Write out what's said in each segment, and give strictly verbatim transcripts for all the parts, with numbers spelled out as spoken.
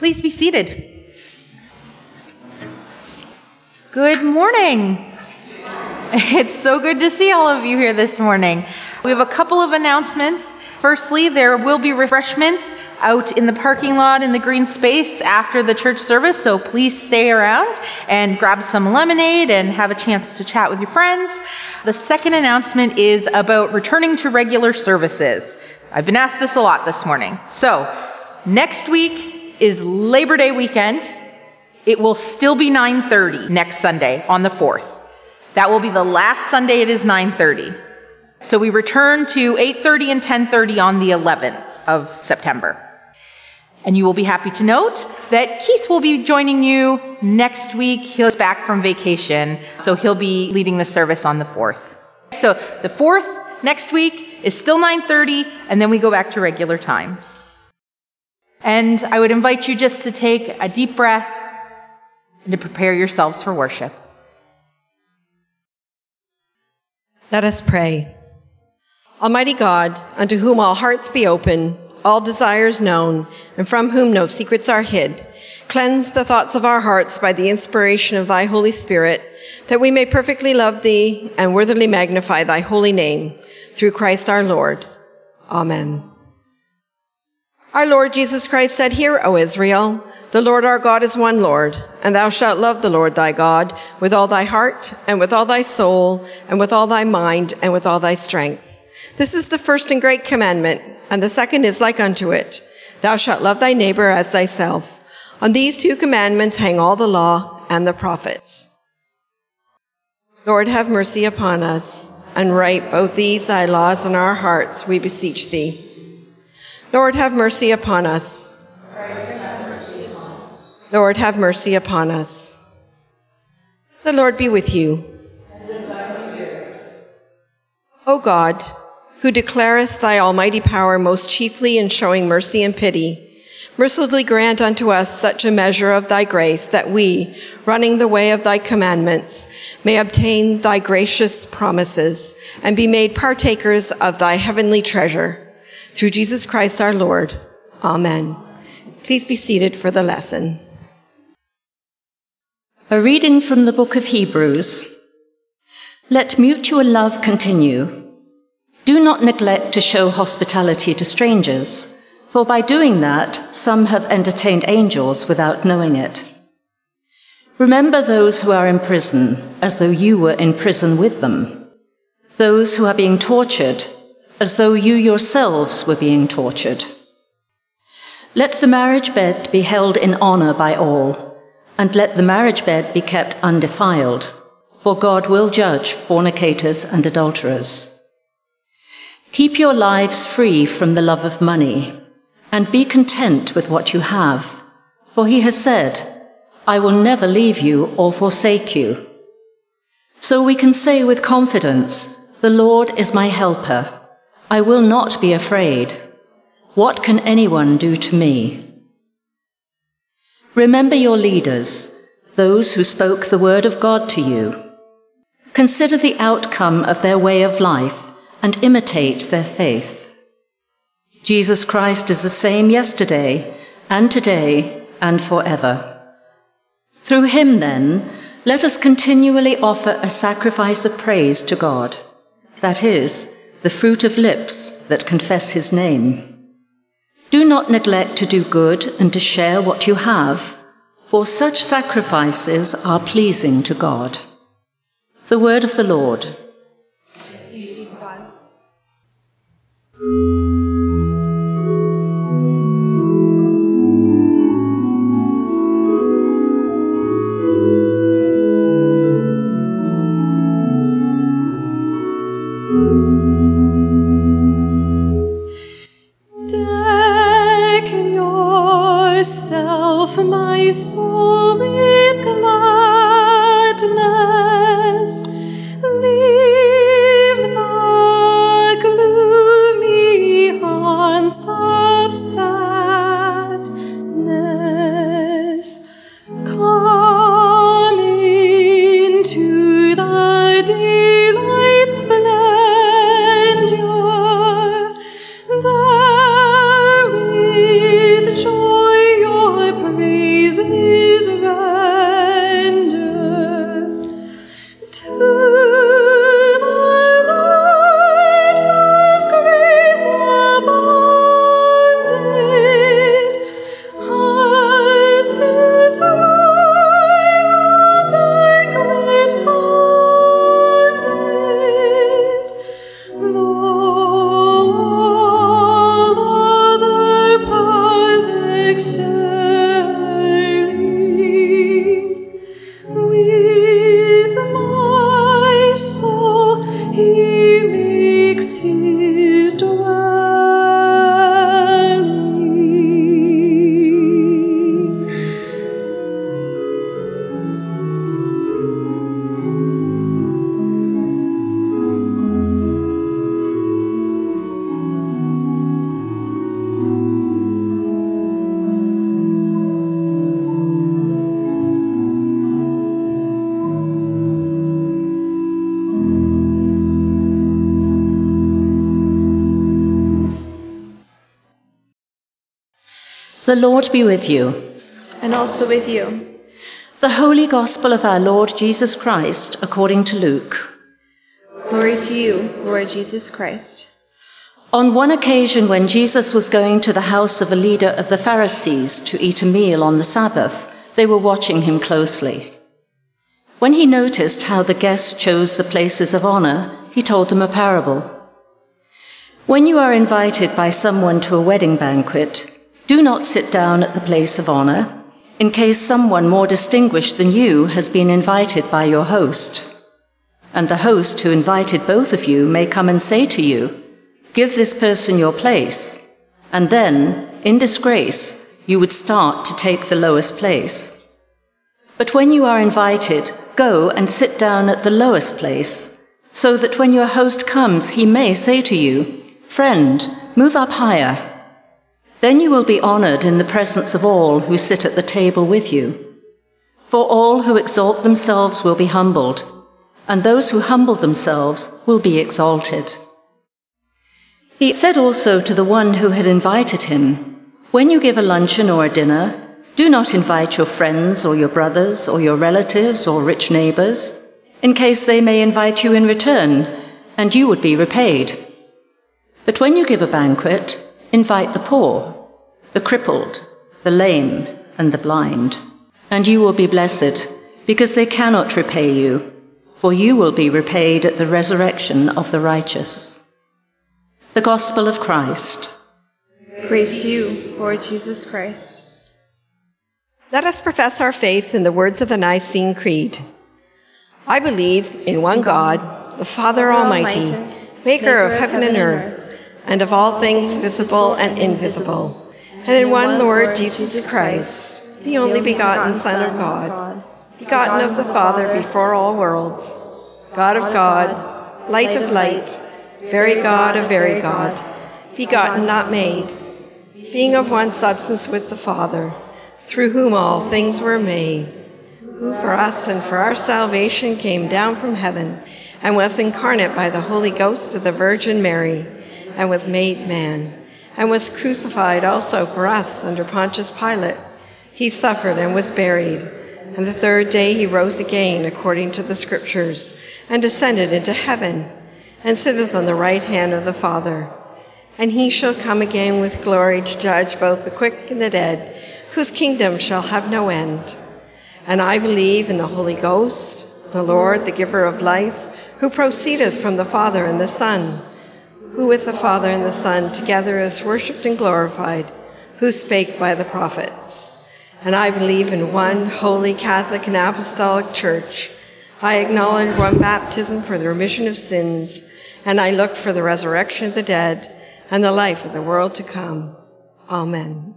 Please be seated. Good morning. It's so good to see all of you here this morning. We have a couple of announcements. Firstly, there will be refreshments out in the parking lot in the green space after the church service, so please stay around and grab some lemonade and have a chance to chat with your friends. The second announcement is about returning to regular services. I've been asked this a lot this morning. So, next week is Labor Day weekend. It will still be nine thirty next Sunday on the fourth. That will be the last Sunday it is nine thirty. So we return to eight thirty and ten thirty on the eleventh of September. And you will be happy to note that Keith will be joining you next week. He's back from vacation, so he'll be leading the service on the fourth. So the fourth next week is still nine thirty, and then we go back to regular times. And I would invite you just to take a deep breath and to prepare yourselves for worship. Let us pray. Almighty God, unto whom all hearts be open, all desires known, and from whom no secrets are hid, cleanse the thoughts of our hearts by the inspiration of thy Holy Spirit, that we may perfectly love thee and worthily magnify thy holy name, through Christ our Lord. Amen. Our Lord Jesus Christ said, Hear, O Israel, the Lord our God is one Lord, and thou shalt love the Lord thy God with all thy heart, and with all thy soul, and with all thy mind, and with all thy strength. This is the first and great commandment, and the second is like unto it. Thou shalt love thy neighbor as thyself. On these two commandments hang all the law and the prophets. Lord, have mercy upon us, and write both these thy laws in our hearts, we beseech thee. Lord, have mercy upon us. Lord, have mercy upon us. The Lord be with you. And with thy spirit. O God, who declarest thy almighty power most chiefly in showing mercy and pity, mercifully grant unto us such a measure of thy grace that we, running the way of thy commandments, may obtain thy gracious promises and be made partakers of thy heavenly treasure. Through Jesus Christ our Lord. Amen. Please be seated for the lesson. A reading from the book of Hebrews. Let mutual love continue. Do not neglect to show hospitality to strangers, for by doing that, some have entertained angels without knowing it. Remember those who are in prison, as though you were in prison with them. Those who are being tortured, as though you yourselves were being tortured. Let the marriage bed be held in honor by all, and let the marriage bed be kept undefiled, for God will judge fornicators and adulterers. Keep your lives free from the love of money, and be content with what you have, for he has said, I will never leave you or forsake you. So we can say with confidence, the Lord is my helper. I will not be afraid. What can anyone do to me? Remember your leaders, those who spoke the word of God to you. Consider the outcome of their way of life and imitate their faith. Jesus Christ is the same yesterday and today and forever. Through him, then, let us continually offer a sacrifice of praise to God, that is, the fruit of lips that confess his name. Do not neglect to do good and to share what you have, for such sacrifices are pleasing to God. The word of the Lord. Thanks be to God. My soul with gladness, lead The Lord be with you. And also with you. The Holy Gospel of our Lord Jesus Christ according to Luke. Glory to you, Lord Jesus Christ. On one occasion when Jesus was going to the house of a leader of the Pharisees to eat a meal on the Sabbath, they were watching him closely. When he noticed how the guests chose the places of honor, he told them a parable. When you are invited by someone to a wedding banquet, do not sit down at the place of honor, in case someone more distinguished than you has been invited by your host. And the host who invited both of you may come and say to you, "Give this person your place," and then, in disgrace, you would start to take the lowest place. But when you are invited, go and sit down at the lowest place, so that when your host comes, he may say to you, "Friend, move up higher." Then you will be honored in the presence of all who sit at the table with you. For all who exalt themselves will be humbled, and those who humble themselves will be exalted. He said also to the one who had invited him, "When you give a luncheon or a dinner, do not invite your friends or your brothers or your relatives or rich neighbors, in case they may invite you in return, and you would be repaid. But when you give a banquet, invite the poor, the crippled, the lame, and the blind, and you will be blessed, because they cannot repay you, for you will be repaid at the resurrection of the righteous." The Gospel of Christ. Praise to you, Lord Jesus Christ. Let us profess our faith in the words of the Nicene Creed. I believe in one God, the Father Almighty, maker of heaven and earth, and of all things visible and invisible, and in one Lord Jesus Christ, the only begotten Son of God, begotten of the Father before all worlds, God of God, light of light, very God of very God, begotten, not made, being of one substance with the Father, through whom all things were made, who for us and for our salvation came down from heaven, and was incarnate by the Holy Ghost of the Virgin Mary, and was made man, and was crucified also for us under Pontius Pilate. He suffered and was buried, and the third day he rose again according to the Scriptures, and descended into heaven, and sitteth on the right hand of the Father. And he shall come again with glory to judge both the quick and the dead, whose kingdom shall have no end. And I believe in the Holy Ghost, the Lord, the giver of life, who proceedeth from the Father and the Son, who with the Father and the Son together is worshipped and glorified, who spake by the prophets. And I believe in one holy Catholic and Apostolic Church. I acknowledge one baptism for the remission of sins, and I look for the resurrection of the dead and the life of the world to come. Amen.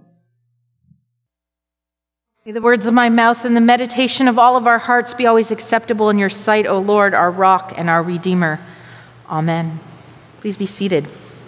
May the words of my mouth and the meditation of all of our hearts be always acceptable in your sight, O Lord, our rock and our Redeemer. Amen. Please be seated.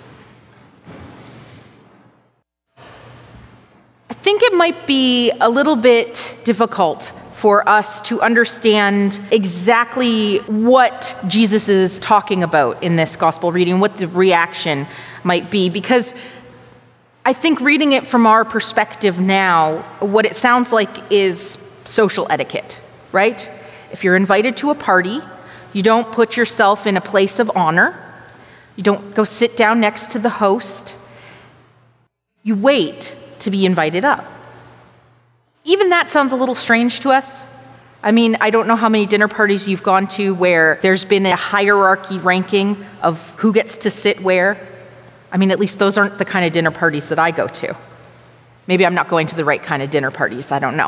I think it might be a little bit difficult for us to understand exactly what Jesus is talking about in this gospel reading, what the reaction might be, because I think reading it from our perspective now, what it sounds like is social etiquette, right? If you're invited to a party, you don't put yourself in a place of honor. You don't go sit down next to the host. You wait to be invited up. Even that sounds a little strange to us. I mean, I don't know how many dinner parties you've gone to where there's been a hierarchy ranking of who gets to sit where. I mean, at least those aren't the kind of dinner parties that I go to. Maybe I'm not going to the right kind of dinner parties, I don't know.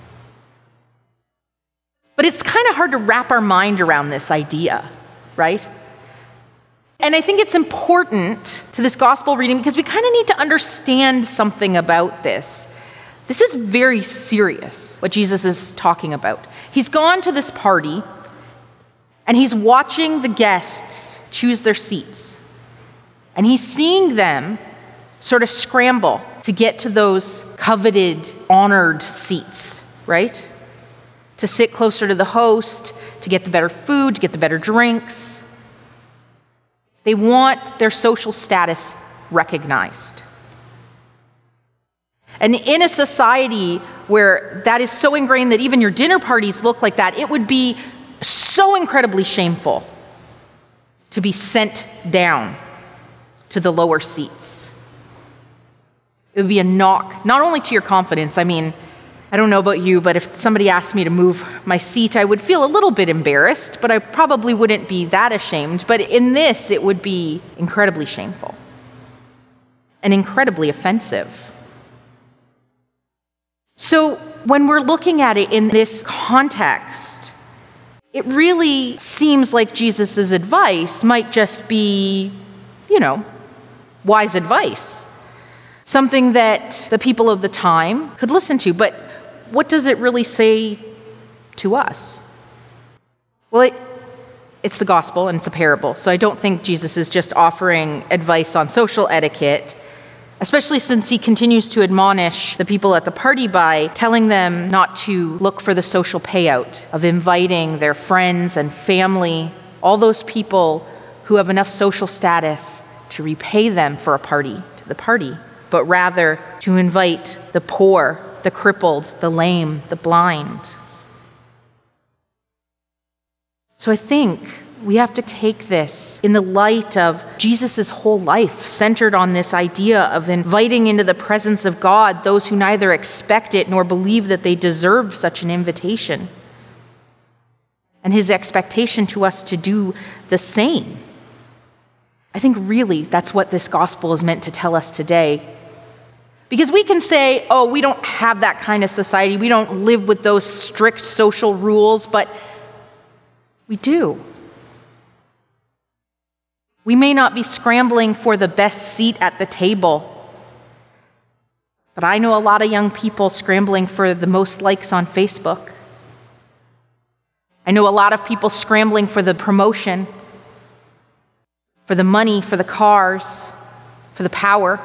But it's kind of hard to wrap our mind around this idea, right? And I think it's important to this gospel reading because we kind of need to understand something about this. This is very serious, what Jesus is talking about. He's gone to this party, and he's watching the guests choose their seats. And he's seeing them sort of scramble to get to those coveted, honored seats, right? To sit closer to the host, to get the better food, to get the better drinks. They want their social status recognized. And in a society where that is so ingrained that even your dinner parties look like that, it would be so incredibly shameful to be sent down to the lower seats. It would be a knock, not only to your confidence. I mean, I don't know about you, but if somebody asked me to move my seat, I would feel a little bit embarrassed, but I probably wouldn't be that ashamed. But in this, it would be incredibly shameful and incredibly offensive. So when we're looking at it in this context, it really seems like Jesus' advice might just be, you know, wise advice. Something that the people of the time could listen to. But what does it really say to us? Well, it, it's the gospel and it's a parable. So I don't think Jesus is just offering advice on social etiquette, especially since he continues to admonish the people at the party by telling them not to look for the social payout of inviting their friends and family, all those people who have enough social status to repay them for a party, to the party, but rather to invite the poor, the crippled, the lame, the blind. So I think we have to take this in the light of Jesus' whole life, centered on this idea of inviting into the presence of God those who neither expect it nor believe that they deserve such an invitation. And his expectation to us to do the same. I think really that's what this gospel is meant to tell us today. Because we can say, oh, we don't have that kind of society. We don't live with those strict social rules, but we do. We may not be scrambling for the best seat at the table, but I know a lot of young people scrambling for the most likes on Facebook. I know a lot of people scrambling for the promotion, for the money, for the cars, for the power.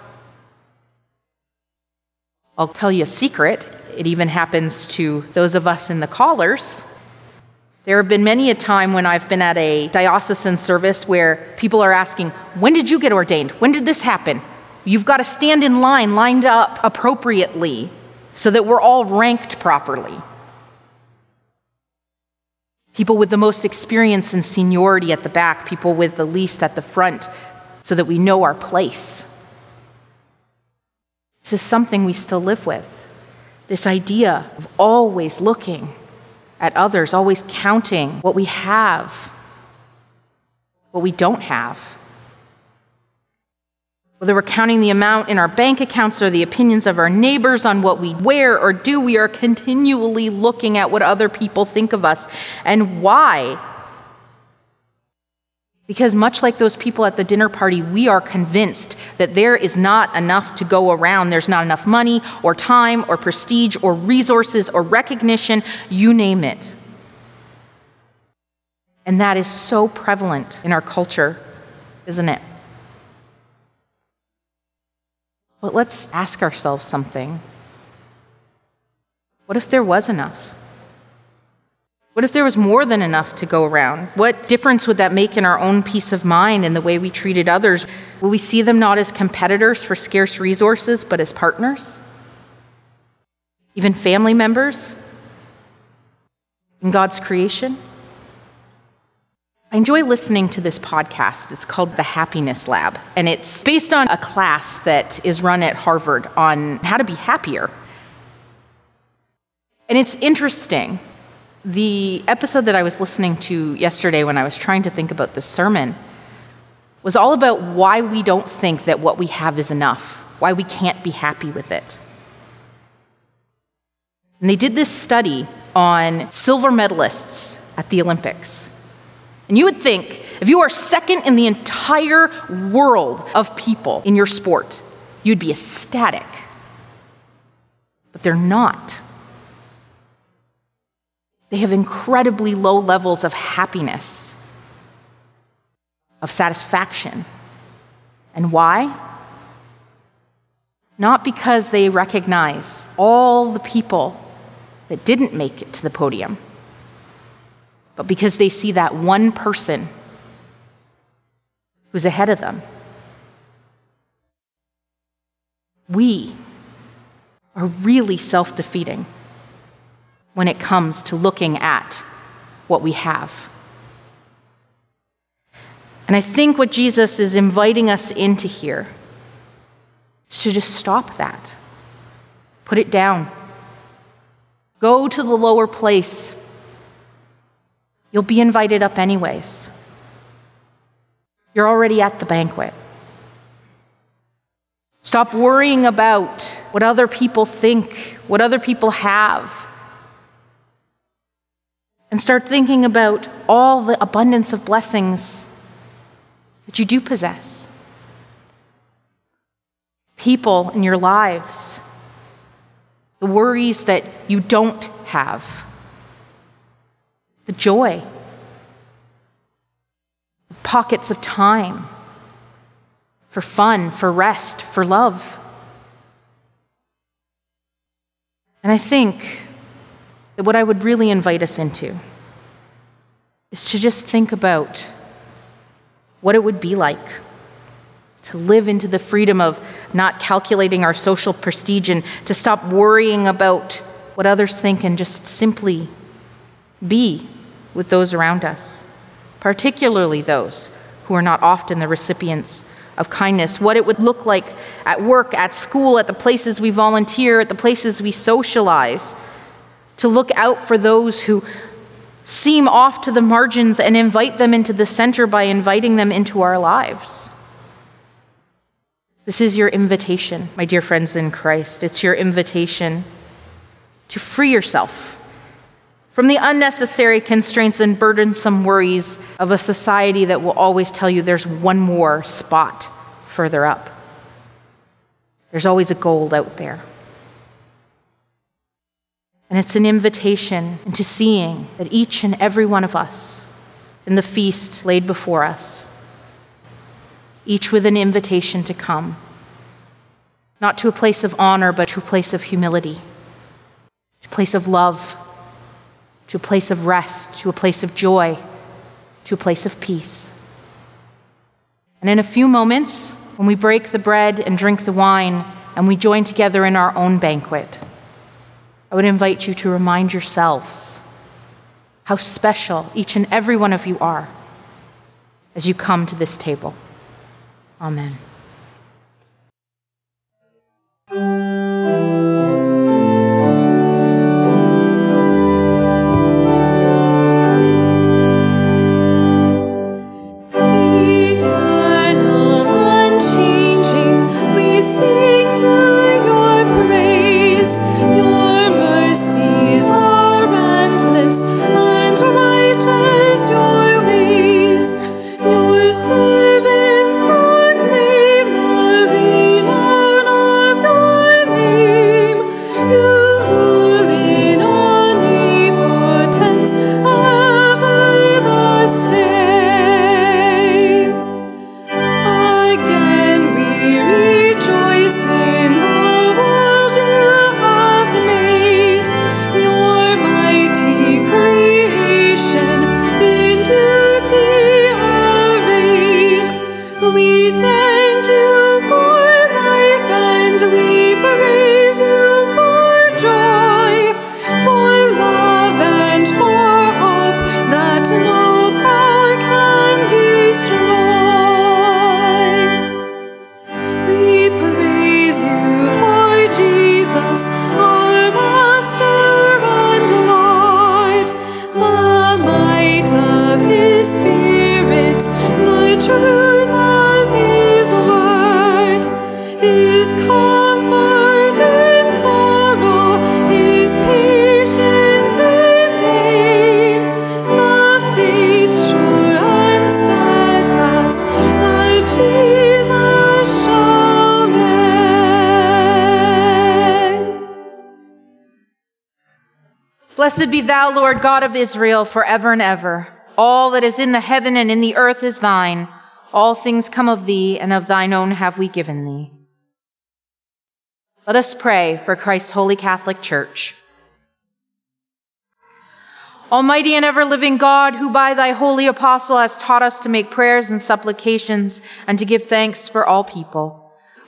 I'll tell you a secret. It even happens to those of us in the callers. There have been many a time when I've been at a diocesan service where people are asking, when did you get ordained? When did this happen? You've got to stand in line, lined up appropriately, so that we're all ranked properly. People with the most experience and seniority at the back, people with the least at the front, so that we know our place. This is something we still live with. This idea of always looking at others, always counting what we have, what we don't have. Whether we're counting the amount in our bank accounts or the opinions of our neighbors on what we wear or do, we are continually looking at what other people think of us. And why? Because much like those people at the dinner party, we are convinced that there is not enough to go around. There's not enough money or time or prestige or resources or recognition, you name it. And that is so prevalent in our culture, isn't it? But let's ask ourselves something. What if there was enough? What if there was more than enough to go around? What difference would that make in our own peace of mind and the way we treated others? Will we see them not as competitors for scarce resources, but as partners? Even family members in God's creation? I enjoy listening to this podcast. It's called The Happiness Lab, and it's based on a class that is run at Harvard on how to be happier. And it's interesting. The episode that I was listening to yesterday when I was trying to think about this sermon was all about why we don't think that what we have is enough, why we can't be happy with it. And they did this study on silver medalists at the Olympics. And you would think, if you are second in the entire world of people in your sport, you'd be ecstatic. But they're not. They have incredibly low levels of happiness, of satisfaction. And why? Not because they recognize all the people that didn't make it to the podium, but because they see that one person who's ahead of them. We are really self-defeating when it comes to looking at what we have. And I think what Jesus is inviting us into here is to just stop that. Put it down. Go to the lower place. You'll be invited up anyways. You're already at the banquet. Stop worrying about what other people think, what other people have, and start thinking about all the abundance of blessings that you do possess. People in your lives, the worries that you don't have, the joy, the pockets of time for fun, for rest, for love. And I think that what I would really invite us into is to just think about what it would be like to live into the freedom of not calculating our social prestige and to stop worrying about what others think and just simply be with those around us, particularly those who are not often the recipients of kindness, what it would look like at work, at school, at the places we volunteer, at the places we socialize, to look out for those who seem off to the margins and invite them into the center by inviting them into our lives. This is your invitation, my dear friends in Christ. It's your invitation to free yourself from the unnecessary constraints and burdensome worries of a society that will always tell you there's one more spot further up. There's always a gold out there. And it's an invitation into seeing that each and every one of us in the feast laid before us, each with an invitation to come, not to a place of honor, but to a place of humility, to a place of love, to a place of rest, to a place of joy, to a place of peace. And in a few moments, when we break the bread and drink the wine, and we join together in our own banquet, I would invite you to remind yourselves how special each and every one of you are as you come to this table. Amen. Blessed be thou, Lord God of Israel, forever and ever. All that is in the heaven and in the earth is thine. All things come of thee, and of thine own have we given thee. Let us pray for Christ's holy Catholic Church. Almighty and ever-living God, who by thy holy apostle hast taught us to make prayers and supplications and to give thanks for all people,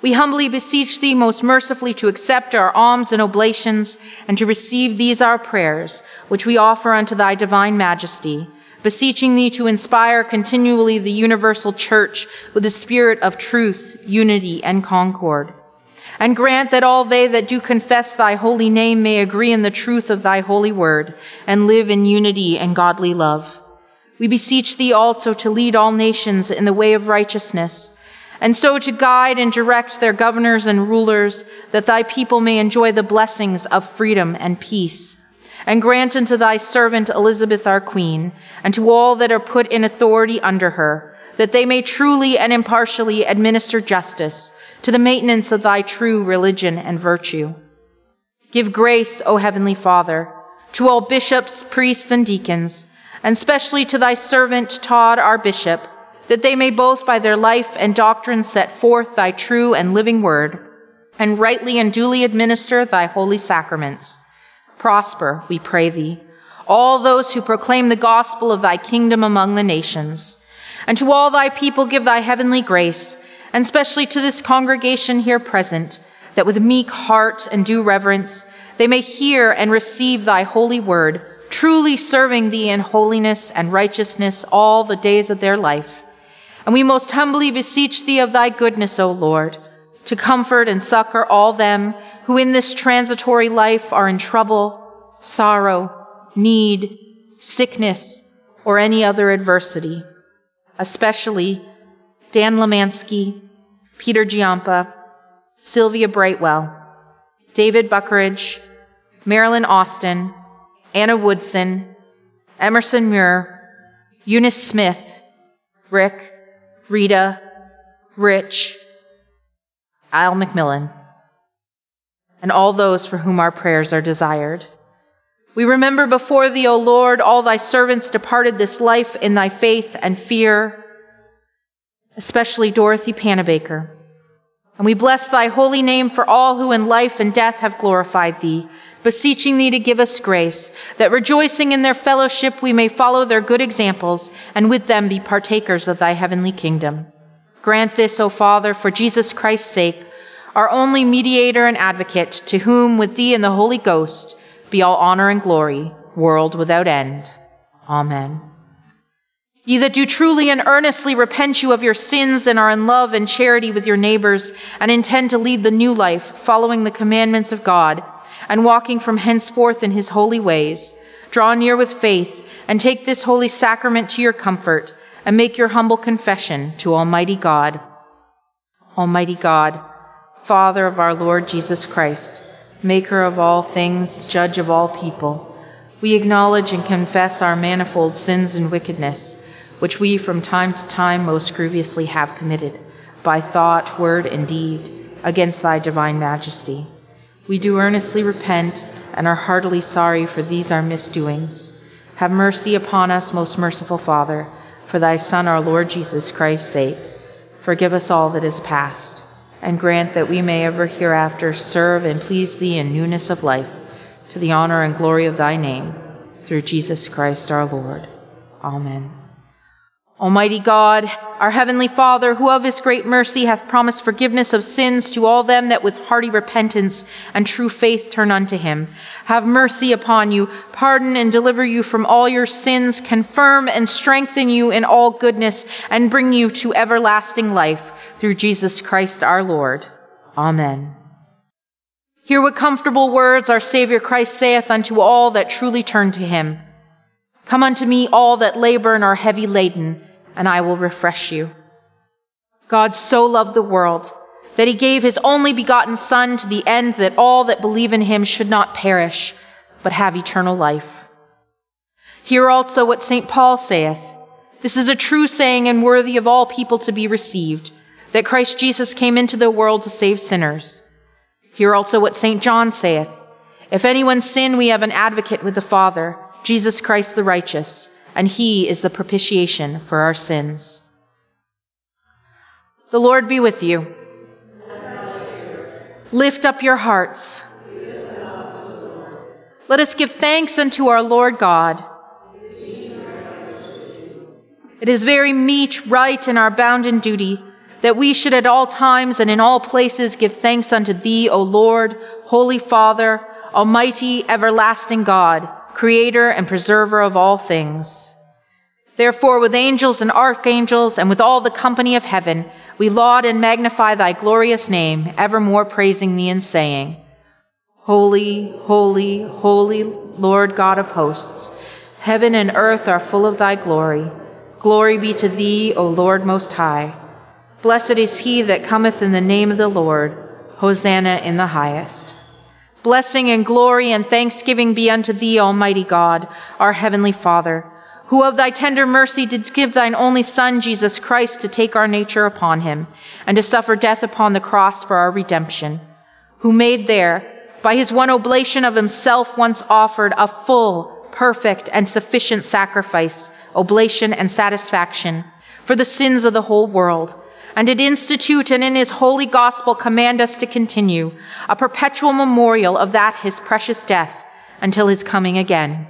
We humbly beseech thee most mercifully to accept our alms and oblations and to receive these our prayers, which we offer unto thy divine majesty, beseeching thee to inspire continually the universal church with the spirit of truth, unity, and concord. And grant that all they that do confess thy holy name may agree in the truth of thy holy word and live in unity and godly love. We beseech thee also to lead all nations in the way of righteousness, and so to guide and direct their governors and rulers, that thy people may enjoy the blessings of freedom and peace. And grant unto thy servant Elizabeth our queen, and to all that are put in authority under her, that they may truly and impartially administer justice to the maintenance of thy true religion and virtue. Give grace, O heavenly Father, to all bishops, priests, and deacons, and especially to thy servant Todd, our bishop, that they may both by their life and doctrine set forth thy true and living word, and rightly and duly administer thy holy sacraments. Prosper, we pray thee, all those who proclaim the gospel of thy kingdom among the nations. And to all thy people give thy heavenly grace, and especially to this congregation here present, that with meek heart and due reverence they may hear and receive thy holy word, truly serving thee in holiness and righteousness all the days of their life. And we most humbly beseech thee of thy goodness, O Lord, to comfort and succor all them who in this transitory life are in trouble, sorrow, need, sickness, or any other adversity, especially Dan Lemansky, Peter Giampa, Sylvia Brightwell, David Buckeridge, Marilyn Austin, Anna Woodson, Emerson Muir, Eunice Smith, Rick, Rita, Rich, Al McMillan, and all those for whom our prayers are desired. We remember before thee, O Lord, all thy servants departed this life in thy faith and fear, especially Dorothy Panabaker. And we bless thy holy name for all who in life and death have glorified thee, beseeching thee to give us grace, that rejoicing in their fellowship we may follow their good examples, and with them be partakers of thy heavenly kingdom. Grant this, O Father, for Jesus Christ's sake, our only mediator and advocate, to whom, with thee and the Holy Ghost, be all honor and glory, world without end. Amen. Ye that do truly and earnestly repent you of your sins and are in love and charity with your neighbors, and intend to lead the new life, following the commandments of God, and walking from henceforth in his holy ways, draw near with faith, and take this holy sacrament to your comfort, and make your humble confession to Almighty God. Almighty God, Father of our Lord Jesus Christ, maker of all things, judge of all people, we acknowledge and confess our manifold sins and wickedness, which we from time to time most grievously have committed, by thought, word, and deed, against thy divine majesty. We do earnestly repent and are heartily sorry for these our misdoings. Have mercy upon us, most merciful Father, for thy Son, our Lord Jesus Christ's sake. Forgive us all that is past, and grant that we may ever hereafter serve and please thee in newness of life, to the honor and glory of thy name, through Jesus Christ our Lord. Amen. Almighty God, our heavenly Father, who of his great mercy hath promised forgiveness of sins to all them that with hearty repentance and true faith turn unto him, have mercy upon you, pardon and deliver you from all your sins, confirm and strengthen you in all goodness, and bring you to everlasting life, through Jesus Christ our Lord. Amen. Hear what comfortable words our Savior Christ saith unto all that truly turn to him. Come unto me, all that labor and are heavy laden, and I will refresh you. God so loved the world that he gave his only begotten Son, to the end that all that believe in him should not perish, but have eternal life. Hear also what Saint Paul saith. This is a true saying and worthy of all people to be received, that Christ Jesus came into the world to save sinners. Hear also what Saint John saith. If anyone sin, we have an advocate with the Father, Jesus Christ the righteous, and he is the propitiation for our sins. The Lord be with you. Lift up your hearts. Let us give thanks unto our Lord God. It is very meet, right, and our bounden duty that we should at all times and in all places give thanks unto thee, O Lord, Holy Father, Almighty, everlasting God, Creator and preserver of all things. Therefore, with angels and archangels and with all the company of heaven, we laud and magnify thy glorious name, evermore praising thee and saying, Holy, holy, holy, Lord God of hosts, heaven and earth are full of thy glory. Glory be to thee, O Lord Most High. Blessed is he that cometh in the name of the Lord. Hosanna in the highest. Blessing and glory and thanksgiving be unto thee, Almighty God, our heavenly Father, who of thy tender mercy didst give thine only Son, Jesus Christ, to take our nature upon him, and to suffer death upon the cross for our redemption, who made there, by his one oblation of himself once offered, a full, perfect, and sufficient sacrifice, oblation, and satisfaction for the sins of the whole world, and did institute and in his holy gospel command us to continue a perpetual memorial of that his precious death until his coming again.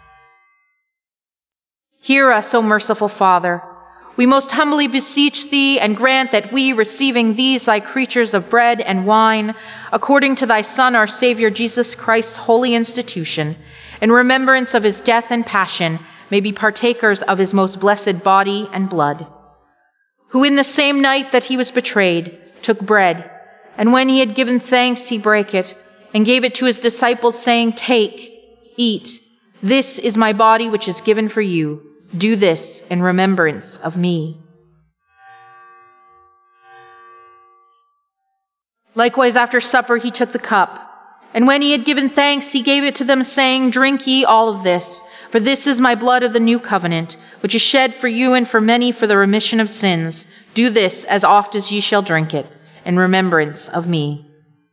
Hear us, O merciful Father. We most humbly beseech thee, and grant that we, receiving these thy creatures of bread and wine, according to thy Son, our Savior Jesus Christ's holy institution, in remembrance of his death and passion, may be partakers of his most blessed body and blood, who in the same night that he was betrayed took bread, and when he had given thanks, he brake it, and gave it to his disciples, saying, Take, eat, this is my body which is given for you. Do this in remembrance of me. Likewise, after supper, he took the cup, and when he had given thanks, he gave it to them, saying, Drink ye all of this, for this is my blood of the new covenant, which is shed for you and for many for the remission of sins. Do this as oft as ye shall drink it, in remembrance of me.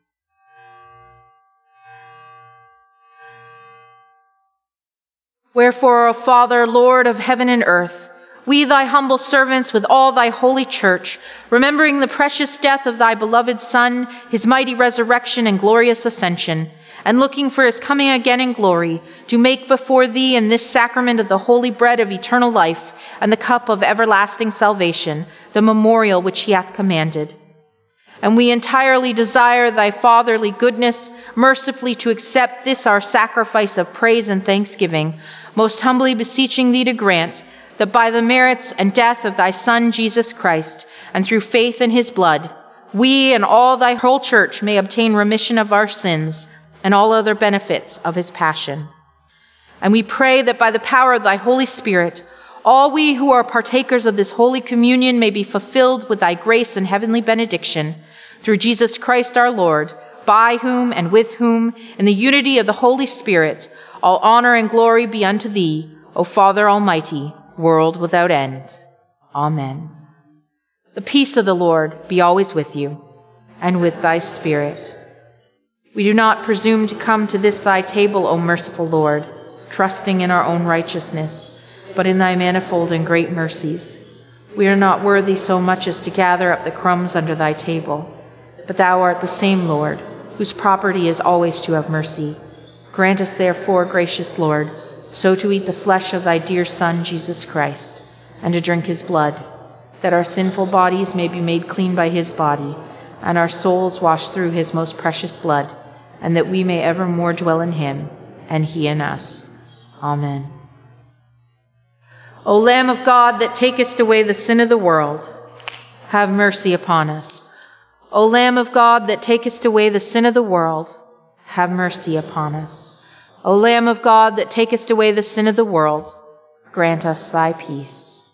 Wherefore, O Father, Lord of heaven and earth, we, thy humble servants, with all thy holy church, remembering the precious death of thy beloved Son, his mighty resurrection and glorious ascension, and looking for his coming again in glory, do make before thee in this sacrament of the holy bread of eternal life and the cup of everlasting salvation, the memorial which he hath commanded. And we entirely desire thy fatherly goodness, mercifully to accept this our sacrifice of praise and thanksgiving, most humbly beseeching thee to grant that by the merits and death of thy Son, Jesus Christ, and through faith in his blood, we and all thy whole church may obtain remission of our sins and all other benefits of his passion. And we pray that by the power of thy Holy Spirit, all we who are partakers of this holy communion may be fulfilled with thy grace and heavenly benediction, through Jesus Christ our Lord, by whom and with whom, in the unity of the Holy Spirit, all honor and glory be unto thee, O Father Almighty, world without end. Amen. The peace of the Lord be always with you, and with thy spirit. We do not presume to come to this thy table, O merciful Lord, trusting in our own righteousness, but in thy manifold and great mercies. We are not worthy so much as to gather up the crumbs under thy table, but thou art the same Lord, whose property is always to have mercy. Grant us therefore, gracious Lord, so to eat the flesh of thy dear Son, Jesus Christ, and to drink his blood, that our sinful bodies may be made clean by his body, and our souls washed through his most precious blood, and that we may evermore dwell in him, and he in us. Amen. O Lamb of God, that takest away the sin of the world, have mercy upon us. O Lamb of God, that takest away the sin of the world, have mercy upon us. O Lamb of God, that takest away the sin of the world, grant us thy peace.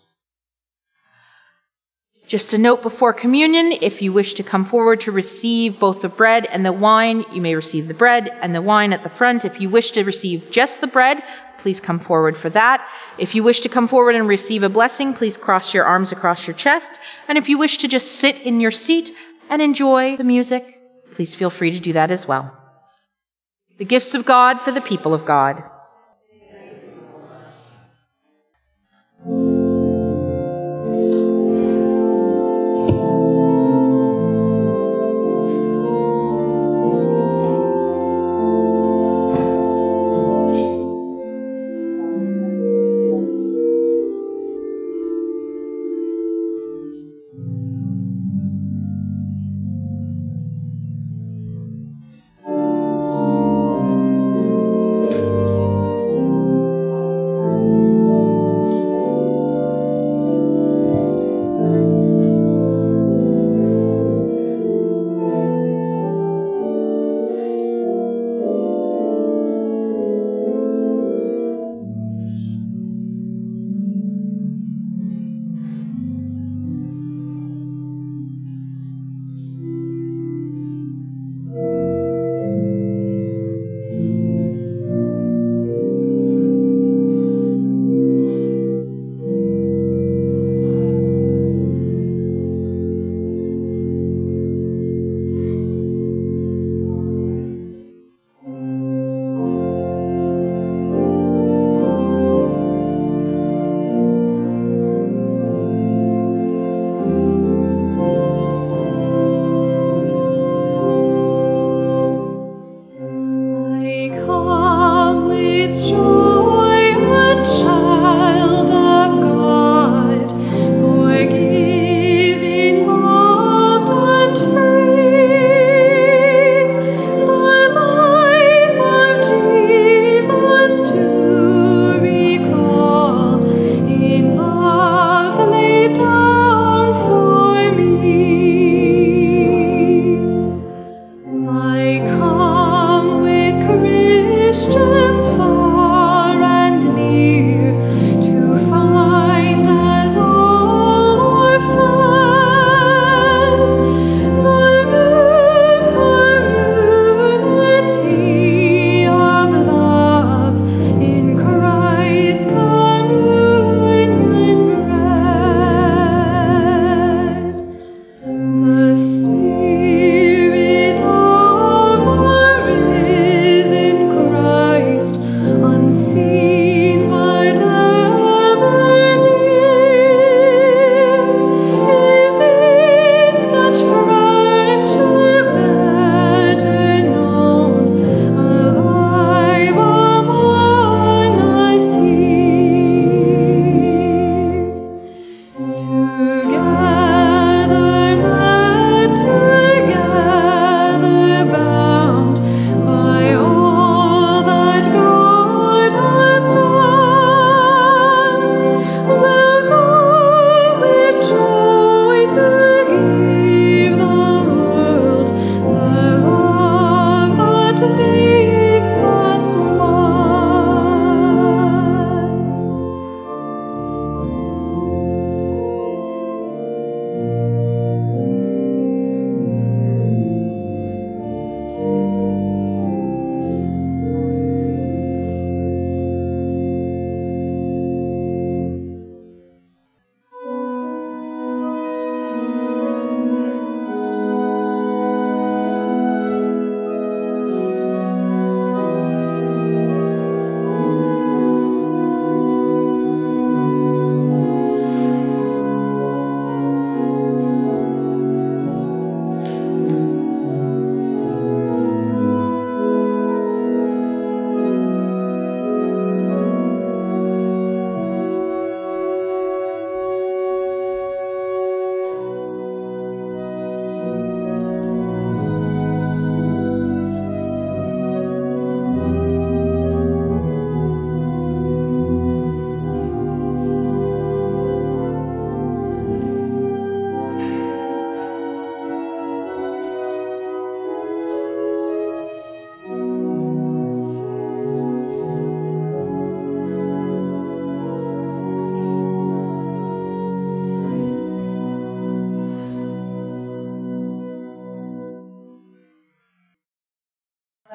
Just a note before communion, if you wish to come forward to receive both the bread and the wine, you may receive the bread and the wine at the front. If you wish to receive just the bread, please come forward for that. If you wish to come forward and receive a blessing, please cross your arms across your chest. And if you wish to just sit in your seat and enjoy the music, please feel free to do that as well. The gifts of God for the people of God.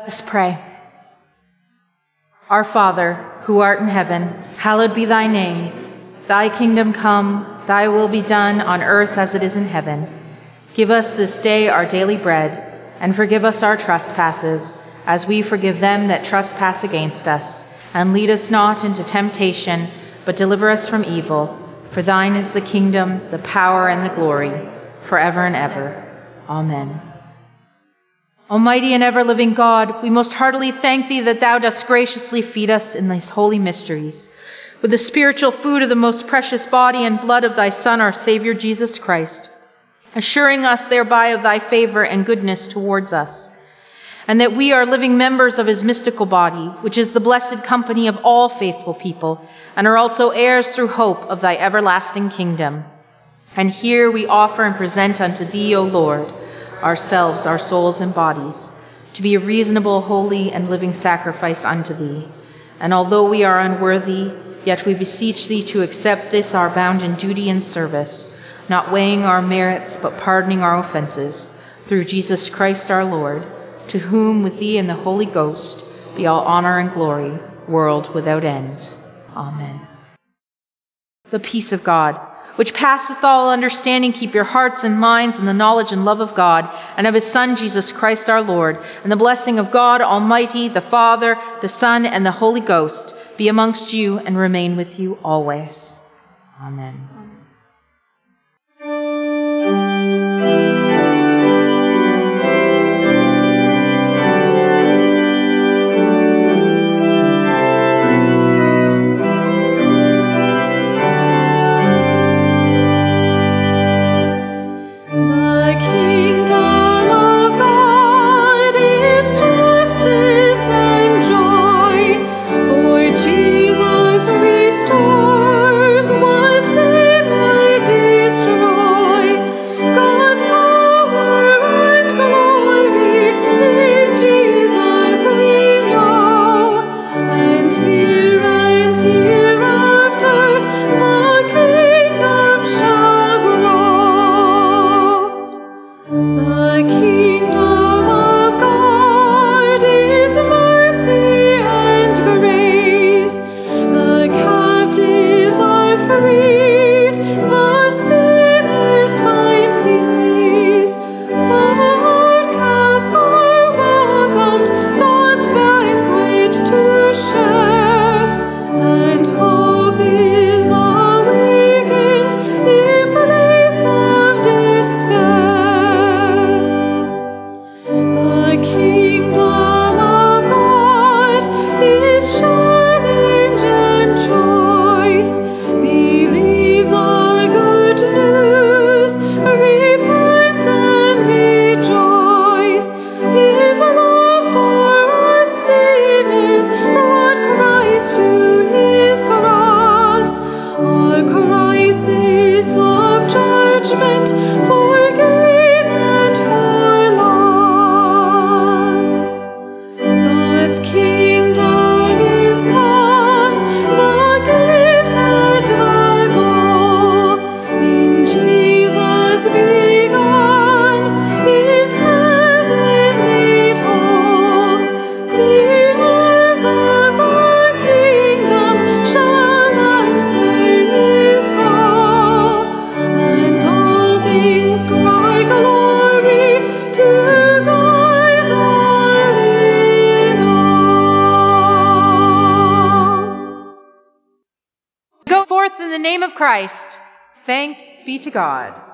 Let's pray. Our Father, who art in heaven, hallowed be thy name. Thy kingdom come, thy will be done on earth as it is in heaven. Give us this day our daily bread, and forgive us our trespasses, as we forgive them that trespass against us. And lead us not into temptation, but deliver us from evil. For thine is the kingdom, the power, and the glory, forever and ever. Amen. Almighty and ever-living God, we most heartily thank thee that thou dost graciously feed us in these holy mysteries with the spiritual food of the most precious body and blood of thy Son, our Savior, Jesus Christ, assuring us thereby of thy favor and goodness towards us, and that we are living members of his mystical body, which is the blessed company of all faithful people, and are also heirs through hope of thy everlasting kingdom. And here we offer and present unto thee, O Lord, ourselves, our souls and bodies, to be a reasonable, holy, and living sacrifice unto thee. And although we are unworthy, yet we beseech thee to accept this our bounden duty and service, not weighing our merits, but pardoning our offenses, through Jesus Christ our Lord, to whom with thee and the Holy Ghost be all honor and glory, world without end. Amen. The peace of God, which passeth all understanding, keep your hearts and minds in the knowledge and love of God and of his Son, Jesus Christ our Lord, and the blessing of God Almighty, the Father, the Son, and the Holy Ghost be amongst you and remain with you always. Amen. Restores what sin might destroy. In the name of Christ, thanks be to God.